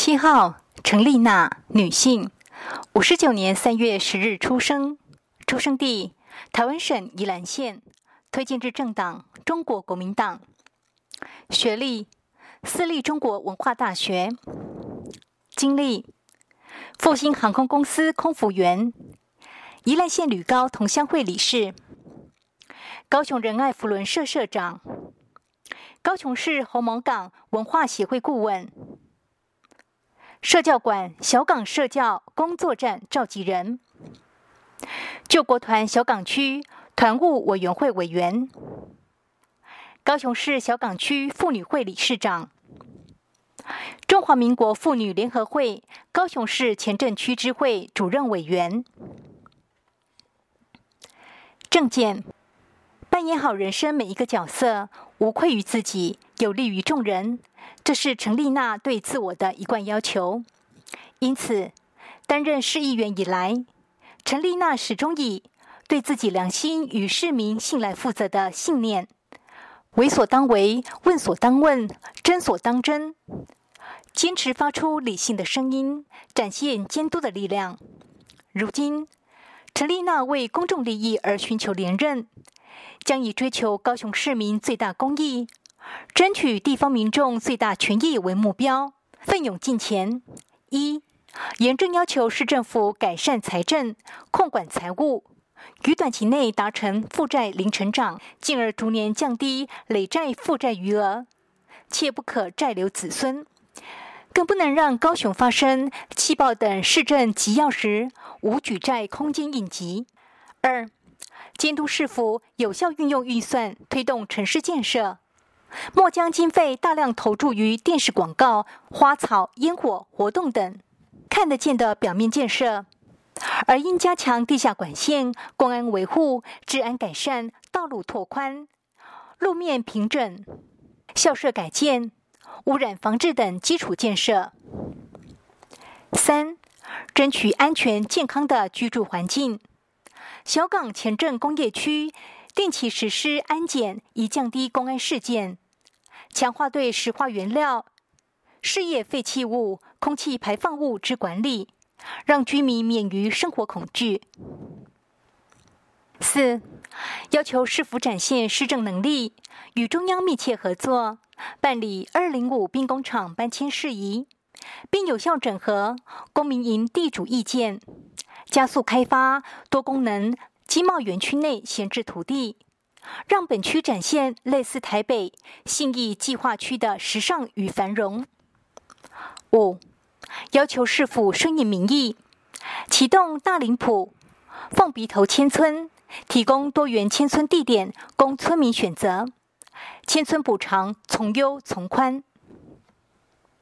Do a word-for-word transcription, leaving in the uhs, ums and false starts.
七号，陈丽娜，女性，五十九年三月十日出生，出生地台湾省宜兰县，推荐之政党中国国民党，学历私立中国文化大学，经历复兴航空公司空服员，宜兰县旅高同乡会理事，高雄仁爱扶轮社社长，高雄市红毛港文化协会顾问，社教馆小港社教工作站召集人，救国团小港区团务委员会委员，高雄市小港区妇女会理事长，中华民国妇女联合会高雄市前镇区支会主任委员。政见：扮演好人生每一个角色，无愧于自己，有利于众人，这是陈丽娜对自我的一贯要求。因此，担任市议员以来，陈丽娜始终以对自己良心与市民信赖负责的信念，为所当为，问所当问，真所当真，坚持发出理性的声音，展现监督的力量。如今，陈丽娜为公众利益而寻求连任，将以追求高雄市民最大公益，争取地方民众最大权益为目标，奋勇进前。一、严正要求市政府改善财政，控管财务，于短期内达成负债零成长，进而逐年降低累债负债余额，切不可债留子孙。更不能让高雄发生气爆等市政急要时无举债空间应急。二、监督市府有效运用预算，推动城市建设，莫将经费大量投注于电视广告、花草、烟火活动等看得见的表面建设，而应加强地下管线、公安维护、治安改善、道路拓宽、路面平整、校舍改建、污染防治等基础建设。三、争取安全健康的居住环境。小港前镇工业区定期实施安检，以降低公安事件，强化对石化原料、事业废弃物、空气排放物之管理，让居民免于生活恐惧。四、要求市府展现施政能力，与中央密切合作，办理二零五兵工厂搬迁事宜，并有效整合公民营地主意见，加速开发多功能经贸园区内闲置土地，让本区展现类似台北信义计划区的时尚与繁荣。五、要求市府顺应民意，启动大林埔、凤鼻头迁村，提供多元迁村地点供村民选择，迁村补偿从优从宽。